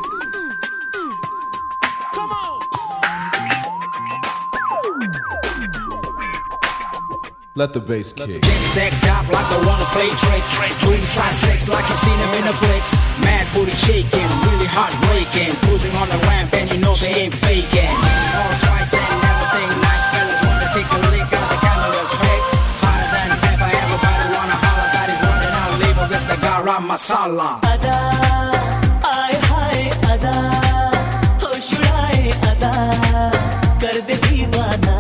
Let the bass kick. Decked up like they wanna play tricks. Truly size sex like you've seen them in the flicks. Mad booty shaking, really heartbreaking. Cruising on the ramp and you know they ain't faking. All spice and everything nice. Fellas wanna take a lick as the camera's fake. Hotter than ever, everybody wanna holler. That is running out, label this the garam masala. Ada, ay hay ada, ho shuraye ada, kar de deewana.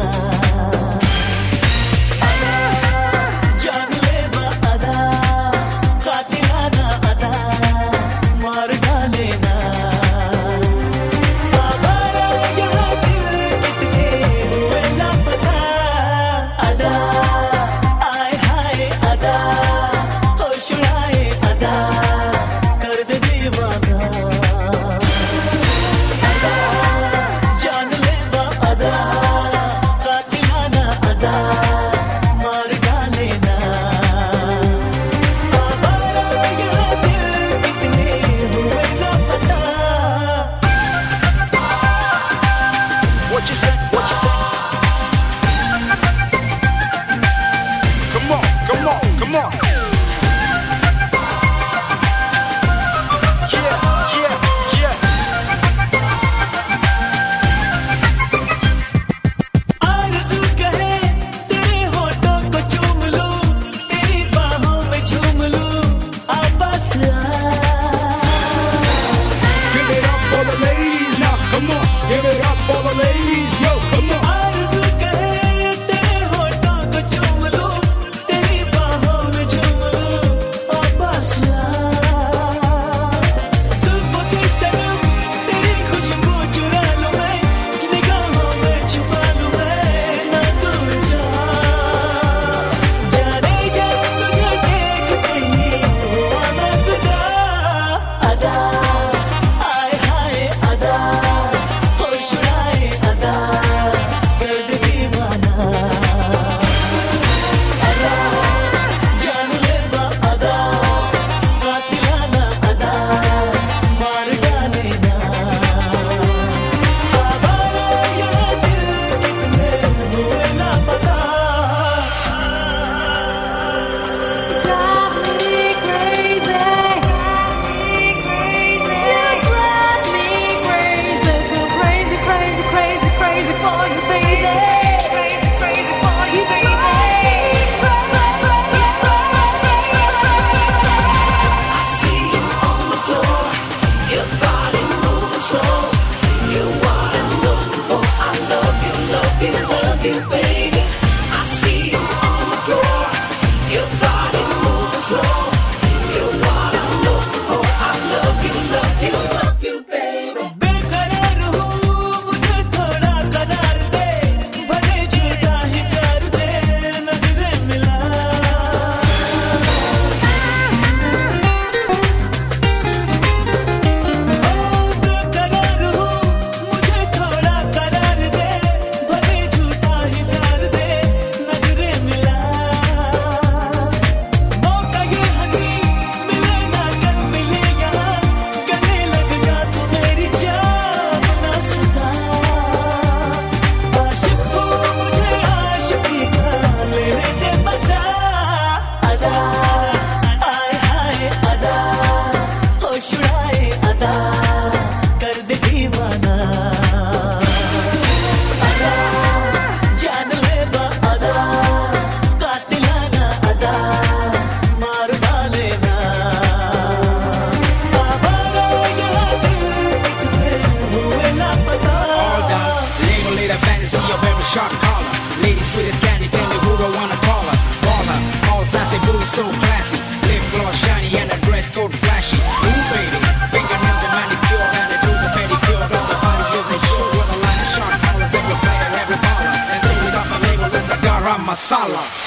Sharp collar, lady sweet as candy, tell me who don't wanna call her. Baller, all sassy, booty so classy. Lip gloss shiny and a dress code flashy. Ooh baby, fingernails and manicure and the blues are pedicure. All the body isn't sure with a line of sharp collars and you play at every baller. And so we got the label, it's a garam masala.